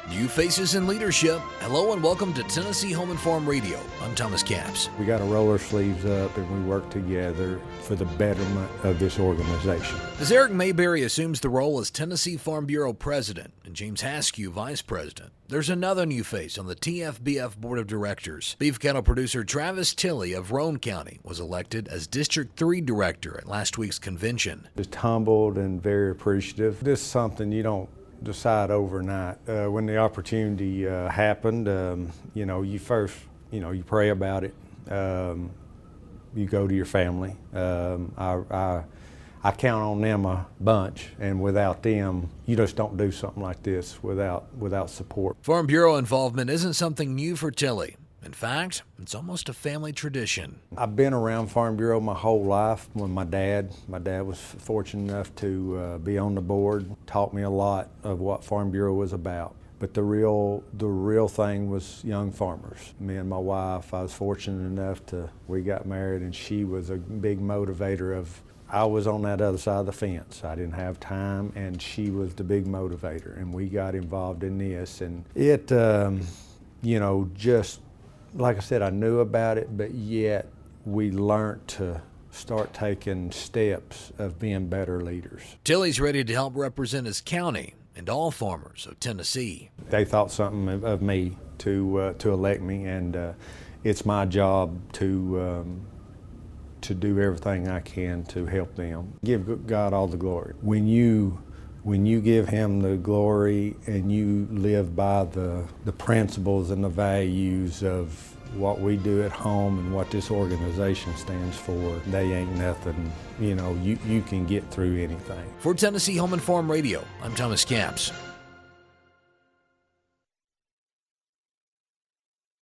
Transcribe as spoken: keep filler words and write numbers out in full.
New faces in leadership. Hello and welcome to Tennessee Home and Farm Radio. I'm Thomas Capps. We got to roll our sleeves up and we work together for the betterment of this organization. As Eric Mayberry assumes the role as Tennessee Farm Bureau President and James Haskew Vice President, there's another new face on the T F B F Board of Directors. Beef cattle producer Travis Tilley of Roane County was elected as District three Director at last week's convention. Just humbled and very appreciative. This is something you don't decide overnight. Uh, when the opportunity uh, happened, um, you know, you first, you know, you pray about it. Um, you go to your family. Um, I, I, I count on them a bunch, and without them, you just don't do something like this without without support. Farm Bureau involvement isn't something new for Tilley. In fact, it's almost a family tradition. I've been around Farm Bureau my whole life. When my dad, my dad was fortunate enough to uh, be on the board, taught me a lot of what Farm Bureau was about. But the real, the real thing was young farmers. Me and my wife, I was fortunate enough to, we got married, and she was a big motivator of, I was on that other side of the fence. I didn't have time, and she was the big motivator, and we got involved in this. And it, um, you know, just, like I said, I knew about it, but yet we learned to start taking steps of being better leaders. Tilley's ready to help represent his county and all farmers of Tennessee. They thought something of, of me to uh, to elect me, and uh, it's my job to um, to do everything I can to help them. Give God all the glory. When you When you give Him the glory and you live by the, the principles and the values of what we do at home and what this organization stands for, they ain't nothing, you know, you, you can get through anything. For Tennessee Home and Farm Radio, I'm Thomas Capps.